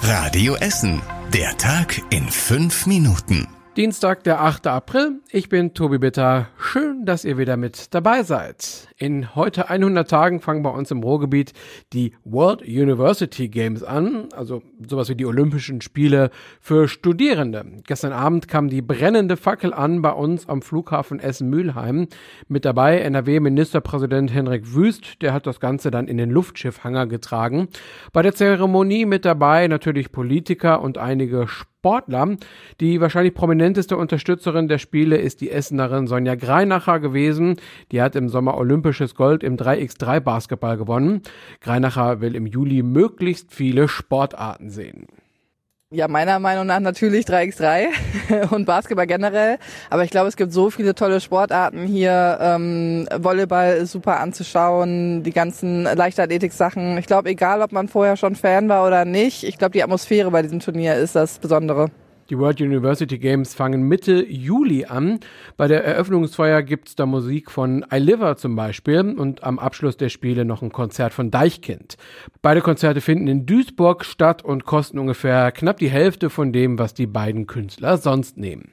Radio Essen. Der Tag in 5 Minuten. Dienstag, der 8. April. Ich bin Tobi Bitter. Schön, dass ihr wieder mit dabei seid. In heute 100 Tagen fangen bei uns im Ruhrgebiet die World University Games an, also sowas wie die Olympischen Spiele für Studierende. Gestern Abend kam die brennende Fackel an bei uns am Flughafen Essen-Mülheim. Mit dabei NRW-Ministerpräsident Henrik Wüst, der hat das Ganze dann in den Luftschiffhangar getragen. Bei der Zeremonie mit dabei natürlich Politiker und einige Sportler. Die wahrscheinlich prominenteste Unterstützerin der Spiele ist die Essenerin Sonja Greinacher gewesen. Die hat im Sommer olympisches Gold im 3x3 Basketball gewonnen. Greinacher will im Juli möglichst viele Sportarten sehen. Ja, meiner Meinung nach natürlich 3x3 und Basketball generell. Aber ich glaube, es gibt so viele tolle Sportarten hier. Volleyball ist super anzuschauen, die ganzen Leichtathletik-Sachen. Ich glaube, egal, ob man vorher schon Fan war oder nicht, ich glaube, die Atmosphäre bei diesem Turnier ist das Besondere. Die World University Games fangen Mitte Juli an. Bei der Eröffnungsfeier gibt's da Musik von iLiver zum Beispiel und am Abschluss der Spiele noch ein Konzert von Deichkind. Beide Konzerte finden in Duisburg statt und kosten ungefähr knapp die Hälfte von dem, was die beiden Künstler sonst nehmen.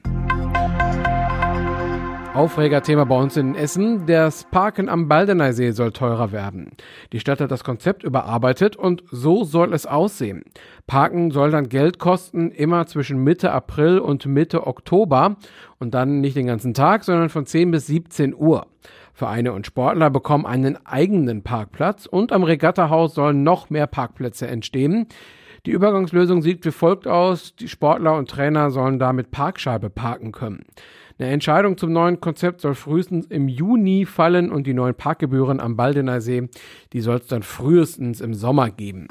Aufregerthema bei uns in Essen. Das Parken am Baldeneysee soll teurer werden. Die Stadt hat das Konzept überarbeitet und so soll es aussehen. Parken soll dann Geld kosten, immer zwischen Mitte April und Mitte Oktober und dann nicht den ganzen Tag, sondern von 10 bis 17 Uhr. Vereine und Sportler bekommen einen eigenen Parkplatz und am Regattahaus sollen noch mehr Parkplätze entstehen. Die Übergangslösung sieht wie folgt aus. Die Sportler und Trainer sollen da mit Parkscheibe parken können. Eine Entscheidung zum neuen Konzept soll frühestens im Juni fallen und die neuen Parkgebühren am Baldeneysee, die soll es dann frühestens im Sommer geben.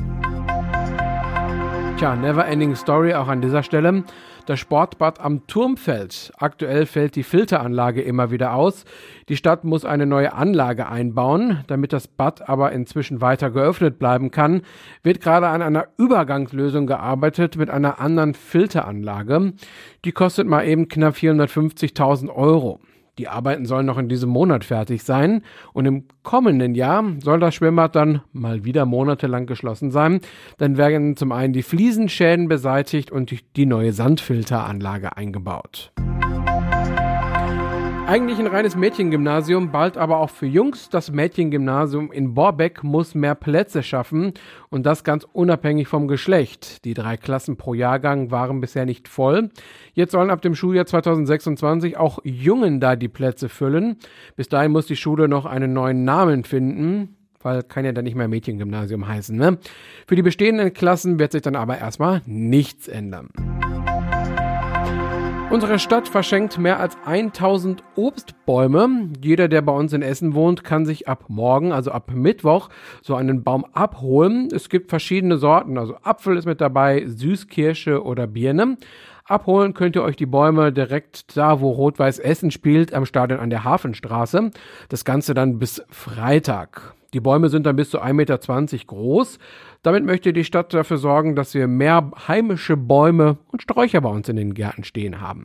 Tja, never ending story auch an dieser Stelle. Das Sportbad am Turmfeld. Aktuell fällt die Filteranlage immer wieder aus. Die Stadt muss eine neue Anlage einbauen. Damit das Bad aber inzwischen weiter geöffnet bleiben kann, wird gerade an einer Übergangslösung gearbeitet mit einer anderen Filteranlage. Die kostet mal eben knapp 450.000 Euro. Die Arbeiten sollen noch in diesem Monat fertig sein und im kommenden Jahr soll das Schwimmbad dann mal wieder monatelang geschlossen sein. Dann werden zum einen die Fliesenschäden beseitigt und die neue Sandfilteranlage eingebaut. Eigentlich ein reines Mädchengymnasium, bald aber auch für Jungs. Das Mädchengymnasium in Borbeck muss mehr Plätze schaffen und das ganz unabhängig vom Geschlecht. Die 3 Klassen pro Jahrgang waren bisher nicht voll. Jetzt sollen ab dem Schuljahr 2026 auch Jungen da die Plätze füllen. Bis dahin muss die Schule noch einen neuen Namen finden, weil kann ja dann nicht mehr Mädchengymnasium heißen, ne? Für die bestehenden Klassen wird sich dann aber erstmal nichts ändern. Unsere Stadt verschenkt mehr als 1000 Obstbäume. Jeder, der bei uns in Essen wohnt, kann sich ab morgen, also ab Mittwoch, so einen Baum abholen. Es gibt verschiedene Sorten, also Apfel ist mit dabei, Süßkirsche oder Birne. Abholen könnt ihr euch die Bäume direkt da, wo Rot-Weiß Essen spielt, am Stadion an der Hafenstraße. Das Ganze dann bis Freitag. Die Bäume sind dann bis zu 1,20 Meter groß. Damit möchte die Stadt dafür sorgen, dass wir mehr heimische Bäume und Sträucher bei uns in den Gärten stehen haben.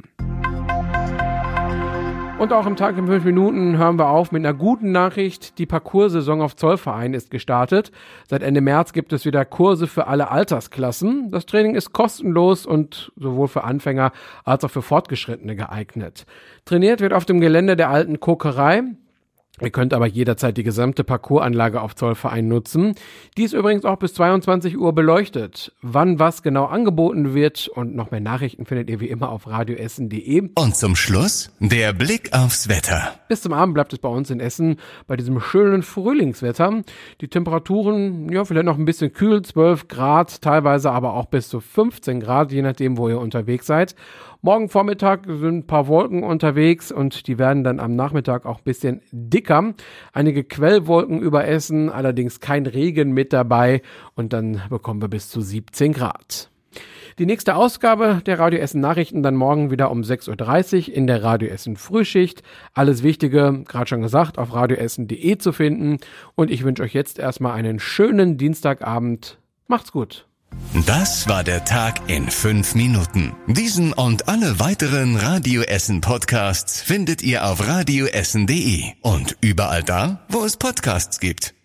Und auch im Tag in 5 Minuten hören wir auf mit einer guten Nachricht. Die Parcours-Saison auf Zollverein ist gestartet. Seit Ende März gibt es wieder Kurse für alle Altersklassen. Das Training ist kostenlos und sowohl für Anfänger als auch für Fortgeschrittene geeignet. Trainiert wird auf dem Gelände der alten Kokerei. Ihr könnt aber jederzeit die gesamte Parcoursanlage auf Zollverein nutzen. Die ist übrigens auch bis 22 Uhr beleuchtet. Wann was genau angeboten wird und noch mehr Nachrichten findet ihr wie immer auf radioessen.de. Und zum Schluss der Blick aufs Wetter. Bis zum Abend bleibt es bei uns in Essen bei diesem schönen Frühlingswetter. Die Temperaturen, ja, vielleicht noch ein bisschen kühl, 12 Grad, teilweise aber auch bis zu 15 Grad, je nachdem, wo ihr unterwegs seid. Morgen Vormittag sind ein paar Wolken unterwegs und die werden dann am Nachmittag auch ein bisschen dicker. Einige Quellwolken über Essen, allerdings kein Regen mit dabei und dann bekommen wir bis zu 17 Grad. Die nächste Ausgabe der Radio Essen Nachrichten dann morgen wieder um 6.30 Uhr in der Radio Essen Frühschicht. Alles Wichtige, gerade schon gesagt, auf radioessen.de zu finden. Und ich wünsche euch jetzt erstmal einen schönen Dienstagabend. Macht's gut. Das war der Tag in 5 Minuten. Diesen und alle weiteren Radio Essen Podcasts findet ihr auf radioessen.de und überall da, wo es Podcasts gibt.